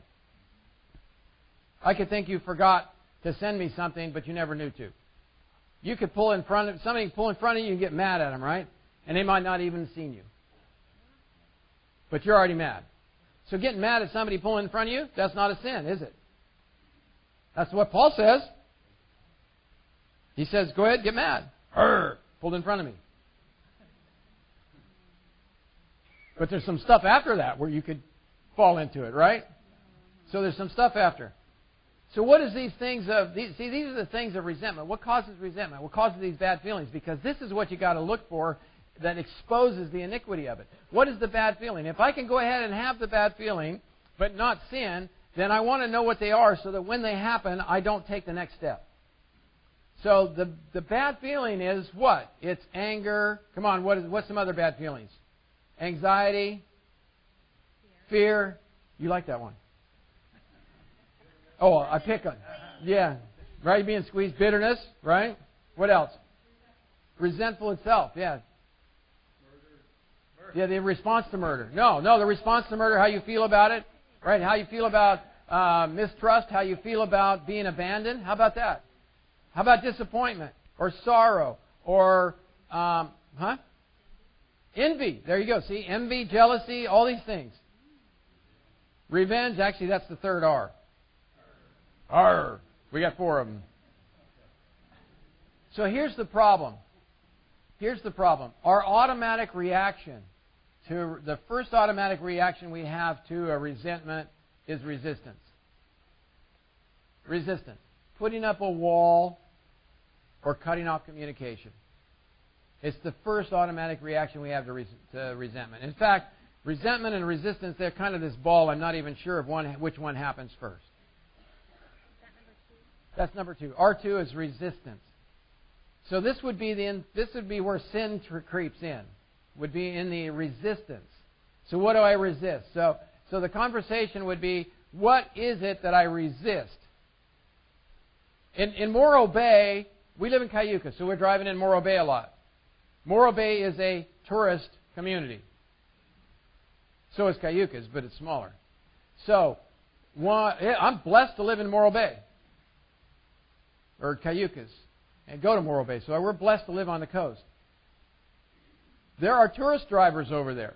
I could think you forgot to send me something, but you never knew to. You could pull in front of somebody, pull in front of you, and get mad at them, right? And they might not even have seen you. But you're already mad. So getting mad at somebody pulling in front of you, that's not a sin, is it? That's what Paul says. He says, go ahead, get mad. Arr, pulled in front of me. But there's some stuff after that where you could fall into it, right? So there's some stuff after. So what is these things of, these, see, these are the things of resentment. What causes resentment? What causes these bad feelings? Because this is what you got to look for that exposes the iniquity of it. What is the bad feeling? If I can go ahead and have the bad feeling, but not sin, then I want to know what they are so that when they happen, I don't take the next step. So the the bad feeling is what? It's anger. Come on, what is what's some other bad feelings? Anxiety, fear. fear. You like that one? Oh, I pick on. Yeah. Right? Being squeezed. Bitterness. Right? What else? Resentful itself. Yeah. Murder. Yeah, the response to murder. No, no, the response to murder, how you feel about it. Right? How you feel about uh, mistrust. How you feel about being abandoned. How about that? How about disappointment? Or sorrow? Or, um, huh? Envy. There you go. See? Envy, jealousy, all these things. Revenge. Actually, that's the third R. Arr. We got four of them. So here's the problem. Here's the problem. Our automatic reaction to the first automatic reaction we have to a resentment is resistance. Resistance. Putting up a wall or cutting off communication. It's the first automatic reaction we have to, res- to resentment. In fact, resentment and resistance, they're kind of this ball. I'm not even sure of one, which one happens first. That's number two. R two is resistance. So this would be the this would be where sin creeps in. Would be in the resistance. So what do I resist? So so the conversation would be, what is it that I resist? In in Morro Bay, we live in Cayuca, so we're driving in Morro Bay a lot. Morro Bay is a tourist community. So is Cayuca's, but it's smaller. So one, I'm blessed to live in Morro Bay or Cayucas and go to Morro Bay. So we're blessed to live on the coast. There are tourist drivers over there.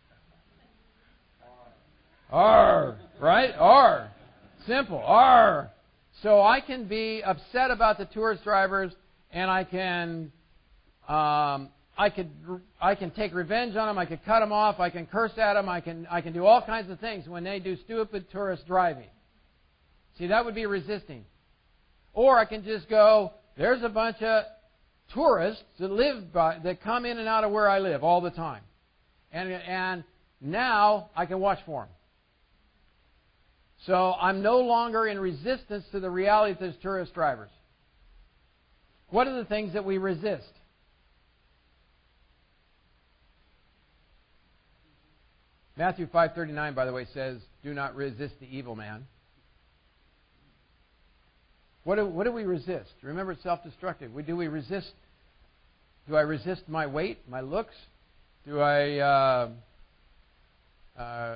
R, right? R. Simple. R. So I can be upset about the tourist drivers, and I can, um, I could, I can take revenge on them. I could cut them off. I can curse at them. I can, I can do all kinds of things when they do stupid tourist driving. See, that would be resisting. Or I can just go, there's a bunch of tourists that live by, that come in and out of where I live all the time, and and now I can watch for them. So I'm no longer in resistance to the reality that there's tourist drivers. What are the things that we resist? Matthew five thirty-nine, by the way, says, "Do not resist the evil man." What do, what do we resist? Remember, it's self-destructive. We, do we resist? Do I resist my weight, my looks? Do I? Uh, uh,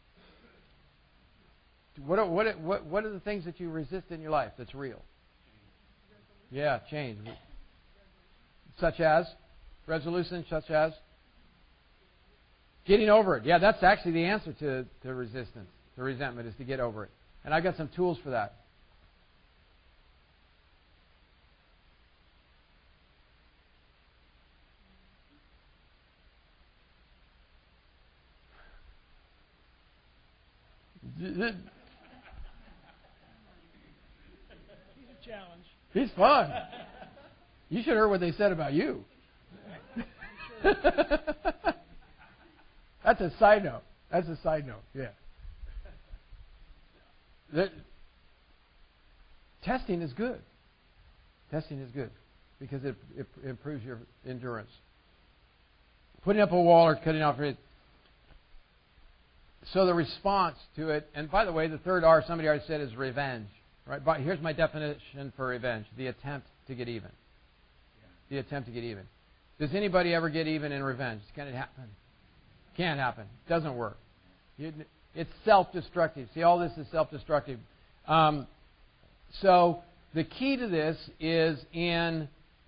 what, are, what, what, what are the things that you resist in your life that's real? Yeah, change. Such as? Resolution, such as? Getting over it. Yeah, that's actually the answer to, to resistance, to resentment, is to get over it. And I've got some tools for that. He's a challenge. He's fun. You should have heard what they said about you. That's a side note. That's a side note. Yeah. The, testing is good. Testing is good because it, it improves your endurance. Putting up a wall or cutting off it. So the response to it, and by the way, the third R, somebody already said, is revenge. Right? But here's my definition for revenge: the attempt to get even. The attempt to get even. Does anybody ever get even in revenge? Can it happen? Can't happen. Doesn't work. It's self-destructive. See, all this is self-destructive. Um, so the key to this is in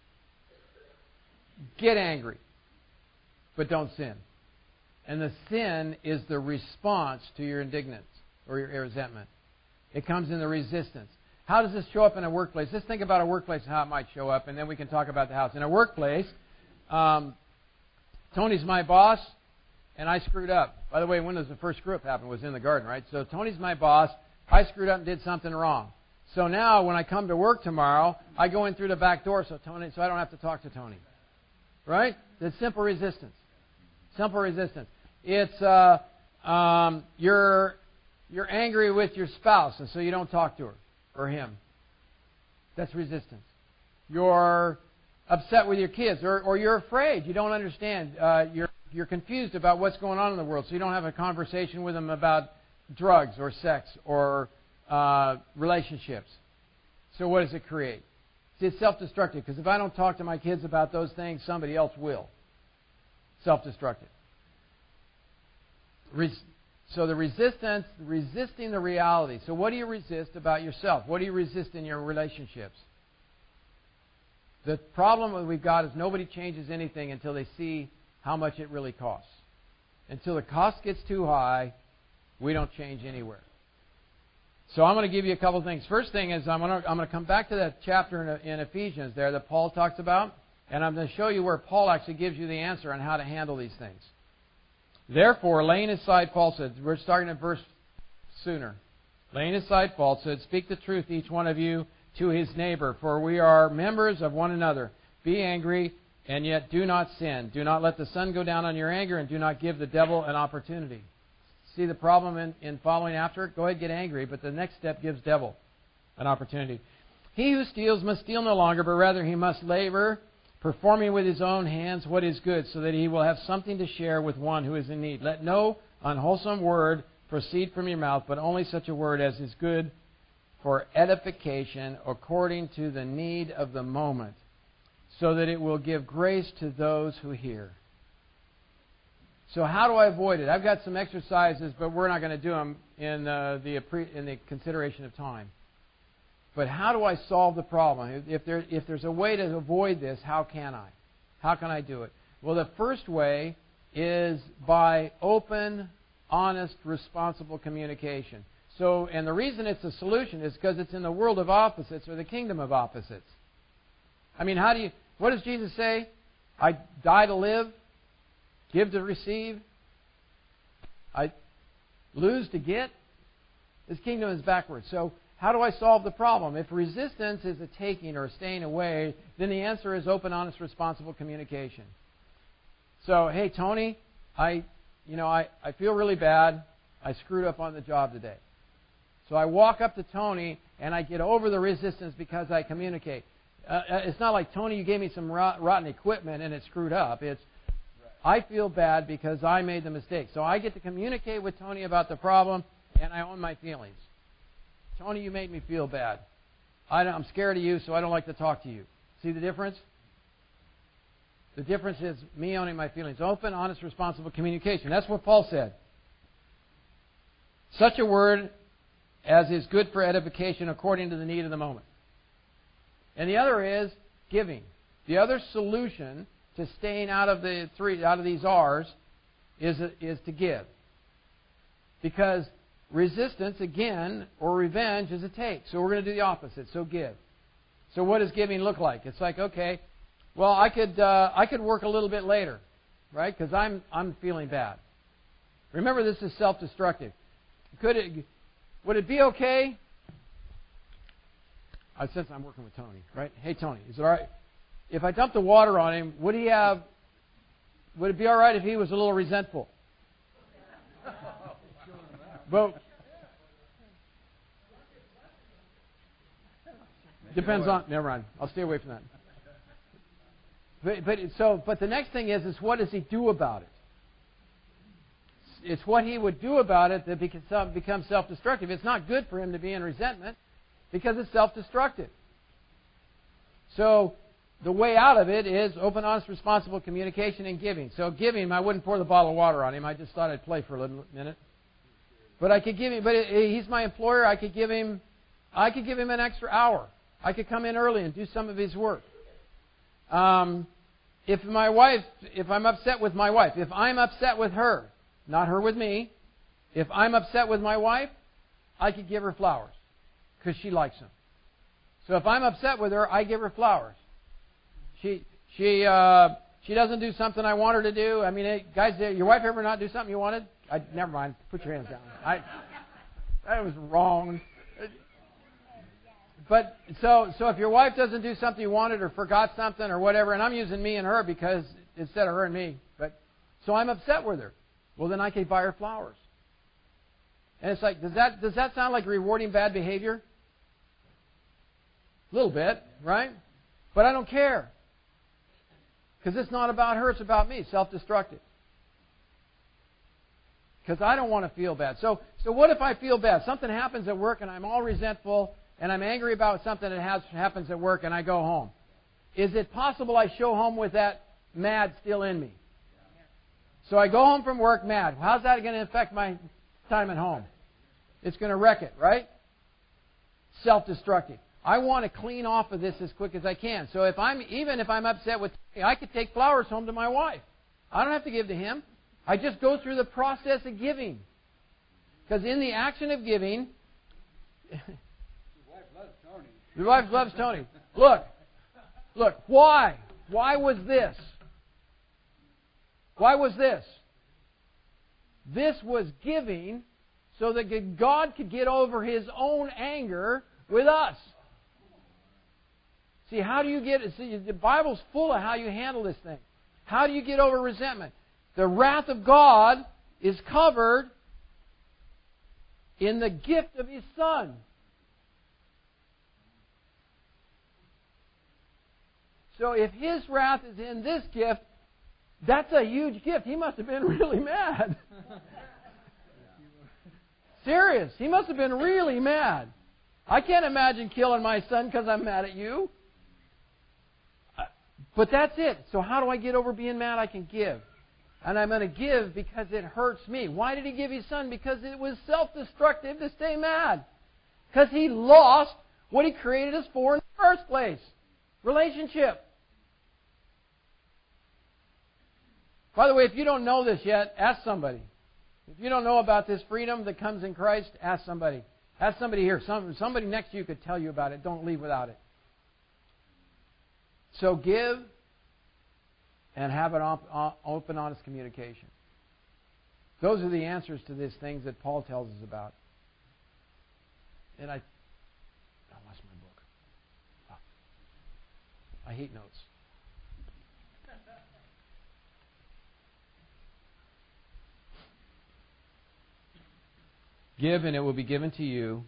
get angry, but don't sin. And the sin is the response to your indignance or your resentment. It comes in the resistance. How does this show up in a workplace? Let's think about a workplace and how it might show up, and then we can talk about the house. In a workplace, um, Tony's my boss, and I screwed up. By the way, when does the first screw up happen? It was in the garden, right? So Tony's my boss. I screwed up and did something wrong. So now when I come to work tomorrow, I go in through the back door so Tony, so I don't have to talk to Tony. Right? It's simple resistance. Simple resistance. It's uh, um, you're you're angry with your spouse, and so you don't talk to her or him. That's resistance. You're upset with your kids, or, or you're afraid. You don't understand. Uh, you're you're confused about what's going on in the world, so you don't have a conversation with them about drugs or sex or uh, relationships. So what does it create? See, it's self-destructive, because if I don't talk to my kids about those things, somebody else will. Self-destructive. Res- so the resistance, resisting the reality. So what do you resist about yourself? What do you resist in your relationships? The problem that we've got is nobody changes anything until they see how much it really costs. Until the cost gets too high, we don't change anywhere. So I'm going to give you a couple of things. First thing is I'm going to, I'm going to come back to that chapter in, in Ephesians there that Paul talks about, and I'm going to show you where Paul actually gives you the answer on how to handle these things. Therefore, laying aside, Paul said, we're starting at verse sooner. Laying aside falsehood, speak the truth, each one of you, to his neighbor, for we are members of one another. Be angry, and yet do not sin. Do not let the sun go down on your anger, and do not give the devil an opportunity. See the problem in, in following after it? Go ahead and get angry, but the next step gives devil an opportunity. He who steals must steal no longer, but rather he must labor, performing with his own hands what is good, so that he will have something to share with one who is in need. Let no unwholesome word proceed from your mouth, but only such a word as is good for edification according to the need of the moment, so that it will give grace to those who hear. So how do I avoid it? I've got some exercises, but we're not going to do them in uh, the in the consideration of time. But how do I solve the problem? If there if there's a way to avoid this, how can I? How can I do it? Well, the first way is by open, honest, responsible communication. So, and the reason it's a solution is because it's in the world of opposites, or the kingdom of opposites. I mean, how do you? What does Jesus say? I die to live, give to receive, I lose to get. This kingdom is backwards. So, how do I solve the problem? If resistance is a taking or a staying away, then the answer is open, honest, responsible communication. So, hey, Tony, I, you know, I, I feel really bad. I screwed up on the job today. So I walk up to Tony and I get over the resistance because I communicate. Uh, it's not like, Tony, you gave me some rot, rotten equipment and it screwed up. It's, I feel bad because I made the mistake. So I get to communicate with Tony about the problem, and I own my feelings. Tony, you made me feel bad. I, I'm scared of you, so I don't like to talk to you. See the difference? The difference is me owning my feelings. Open, honest, responsible communication. That's what Paul said. Such a word as is good for edification according to the need of the moment. And the other is giving. The other solution to staying out of the three, out of these R's, is is to give. Because resistance, again, or revenge is a take. So we're going to do the opposite. So give. So what does giving look like? It's like, okay, well, I could uh, I could work a little bit later, right? Because I'm I'm feeling bad. Remember, this is self-destructive. Could it? Would it be okay? I sense I'm working with Tony, right? Hey, Tony, is it all right if I dump the water on him? Would he have? Would it be all right if he was a little resentful? But depends on. Never mind. I'll stay away from that. But, but so, but the next thing is, is what does he do about it? It's what he would do about it that becomes self-destructive. It's not good for him to be in resentment because it's self-destructive. So the way out of it is open, honest, responsible communication and giving. So giving, I wouldn't pour the bottle of water on him. I just thought I'd play for a little minute. But I could give him. But he's my employer. I could give him. I could give him an extra hour. I could come in early and do some of his work. Um, if my wife, if I'm upset with my wife, if I'm upset with her. Not her with me. If I'm upset with my wife, I could give her flowers because she likes them. So if I'm upset with her, I give her flowers. She she uh, she doesn't do something I want her to do. I mean, hey, guys, your wife ever not do something you wanted? I, never mind. Put your hands down. I that was wrong. But so so if your wife doesn't do something you wanted or forgot something or whatever, and I'm using me and her because instead of her and me, but so I'm upset with her. Well, then I can buy her flowers. And it's like, does that does that sound like rewarding bad behavior? A little bit, right? But I don't care. Because it's not about her, it's about me. Self-destructive. Because I don't want to feel bad. So, so what if I feel bad? Something happens at work and I'm all resentful and I'm angry about something that has, happens at work and I go home. Is it possible I show home with that mad still in me? So I go home from work mad. How's that going to affect my time at home? It's going to wreck it, right? Self-destructive. I want to clean off of this as quick as I can. So if I'm even if I'm upset with Tony, I could take flowers home to my wife. I don't have to give to him. I just go through the process of giving. Because in the action of giving, Your wife loves Tony. Your wife loves Tony. Look, look. Why? Why was this? Why was this? This was giving so that God could get over His own anger with us. See, how do you get it? See, the Bible's full of how you handle this thing. How do you get over resentment? The wrath of God is covered in the gift of His Son. So if His wrath is in this gift, that's a huge gift. He must have been really mad. Serious. He must have been really mad. I can't imagine killing my son because I'm mad at you. But that's it. So how do I get over being mad? I can give. And I'm going to give because it hurts me. Why did He give His Son? Because it was self-destructive to stay mad. Because He lost what He created us for in the first place. Relationship. By the way, if you don't know this yet, ask somebody. If you don't know about this freedom that comes in Christ, ask somebody. Ask somebody here. Some, somebody next to you could tell you about it. Don't leave without it. So give and have an op- open, honest communication. Those are the answers to these things that Paul tells us about. And I, I lost my book. Oh. I hate notes. Give and it will be given to you.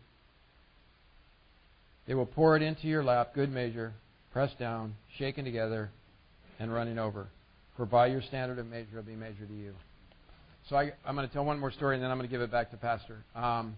They will pour it into your lap, good measure, pressed down, shaken together, and running over. For by your standard of measure will be measured to you. So I, I'm going to tell one more story, and then I'm going to give it back to Pastor. Um,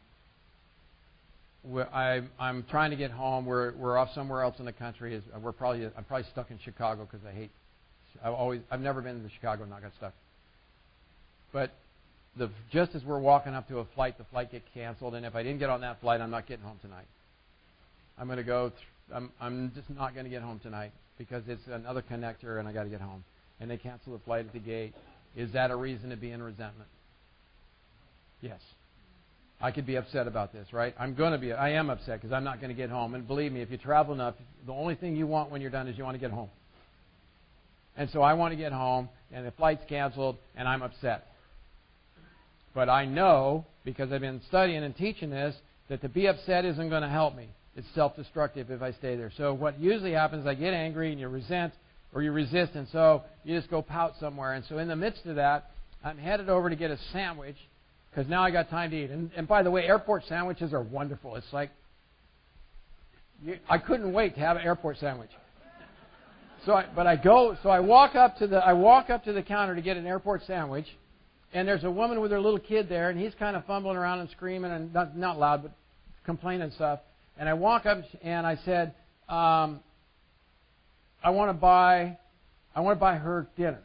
I, I'm trying to get home. We're we're off somewhere else in the country. We're probably I'm probably stuck in Chicago because I hate. I've always I've never been to Chicago and not got stuck. But the, just as we're walking up to a flight, the flight gets canceled, and if I didn't get on that flight, I'm not getting home tonight. I'm going to go. Th- I'm I'm just not going to get home tonight because it's another connector, and I got to get home. And they cancel the flight at the gate. Is that a reason to be in resentment? Yes. I could be upset about this, right? I'm going to be. I am upset because I'm not going to get home. And believe me, if you travel enough, the only thing you want when you're done is you want to get home. And so I want to get home, and the flight's canceled, and I'm upset. But I know, because I've been studying and teaching this, that to be upset isn't going to help me. It's self-destructive if I stay there. So what usually happens is I get angry and you resent or you resist, and so you just go pout somewhere. And so in the midst of that, I'm headed over to get a sandwich because now I got time to eat. And, and by the way, airport sandwiches are wonderful. It's like, you, I couldn't wait to have an airport sandwich. So, I, but I go, so I walk up to the, I walk up to the counter to get an airport sandwich. And there's a woman with her little kid there, and he's kind of fumbling around and screaming, and not, not loud, but complaining and stuff. And I walk up and I said, um, "I want to buy, I want to buy her dinner."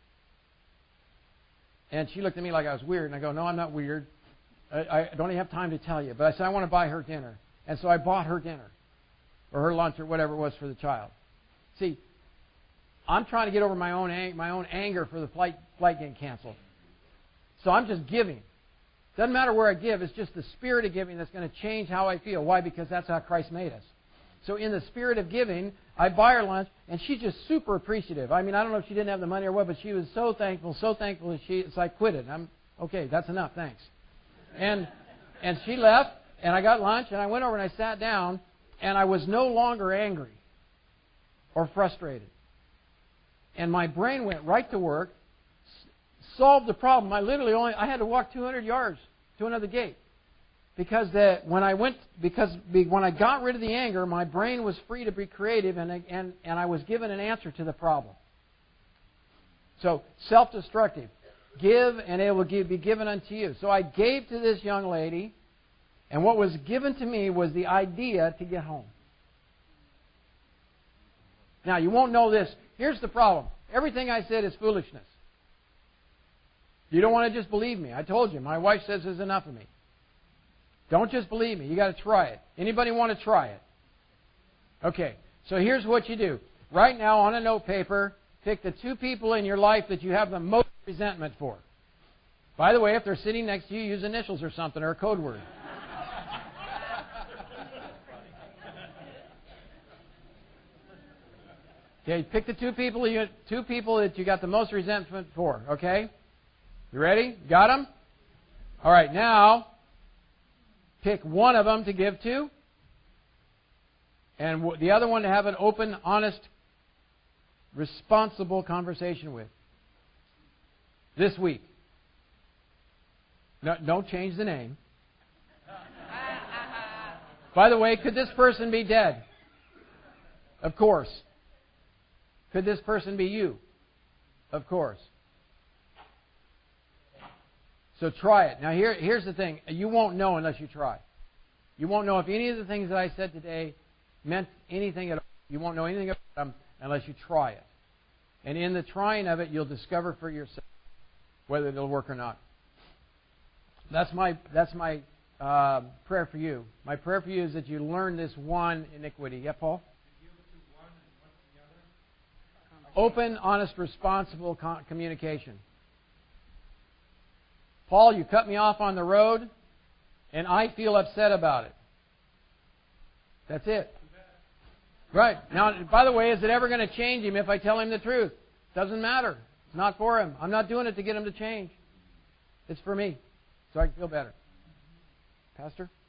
And she looked at me like I was weird, and I go, "No, I'm not weird. I, I don't even have time to tell you." But I said, "I want to buy her dinner," and so I bought her dinner, or her lunch, or whatever it was for the child. See, I'm trying to get over my own ang- my own anger for the flight flight getting canceled. So I'm just giving. Doesn't matter where I give. It's just the spirit of giving that's going to change how I feel. Why? Because that's how Christ made us. So in the spirit of giving, I buy her lunch, and she's just super appreciative. I mean, I don't know if she didn't have the money or what, but she was so thankful, so thankful that she, it's like, quit it. I'm, okay, that's enough, thanks. And and she left, and I got lunch, and I went over and I sat down, and I was no longer angry or frustrated. And my brain went right to work, solved the problem. I literally only I had to walk two hundred yards to another gate because the, when I went because when I got rid of the anger, my brain was free to be creative, and and and I was given an answer to the problem. So self-destructive, give and it will give, be given unto you. So I gave to this young lady, and what was given to me was the idea to get home. Now you won't know this. Here's the problem. Everything I said is foolishness. You don't want to just believe me. I told you. My wife says there's enough of me. Don't just believe me. You got to try it. Anybody want to try it? Okay. So here's what you do. Right now, on a note paper, pick the two people in your life that you have the most resentment for. By the way, if they're sitting next to you, use initials or something or a code word. Okay. Pick the two people you two people that you got the most resentment for. Okay. You ready? Got them? All right, now pick one of them to give to and the other one to have an open, honest, responsible conversation with this week. No, don't change the name. By the way, could this person be dead? Of course. Could this person be you? Of course. So try it. Now here, here's the thing. You won't know unless you try. You won't know if any of the things that I said today meant anything at all. You won't know anything about them unless you try it. And in the trying of it, you'll discover for yourself whether it'll work or not. That's my that's my uh, prayer for you. My prayer for you is that you learn this one iniquity. Yeah, Paul? Open, honest, responsible communication. Paul, you cut me off on the road, and I feel upset about it. That's it. Right. Now, by the way, is it ever going to change him if I tell him the truth? Doesn't matter. It's not for him. I'm not doing it to get him to change. It's for me, so I can feel better. Pastor?